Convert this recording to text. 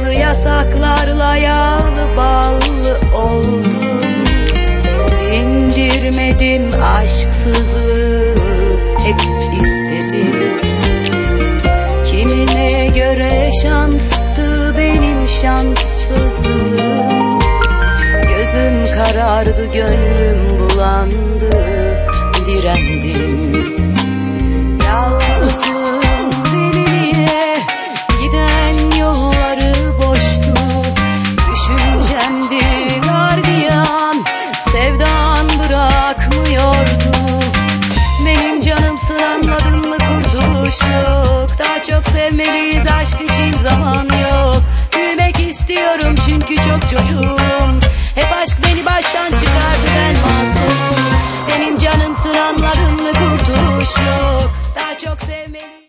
Yasaklı yasaklarla yağlı ballı oldum. Dindirmedim aşksızlığı, hep istedim. Kimine göre şanstı benim şanssızlığım. Gözüm karardı, gönlüm bulandı, direndim. Yalnızım deliliğe giden yolları boştu. Düşüncemdi gardiyan, sevdan bırakmıyordu. Benim canımsın, anladın mı, kurtuluş yok. Daha çok sevmeliyiz, aşk için zaman yok. Büyümek istiyorum çünkü çok çocuğum. Hep aşk beni baştan çıkardı, ben masum. Benim canımsın, anladın mı, kurtuluş yok. Daha çok sevmeliyiz.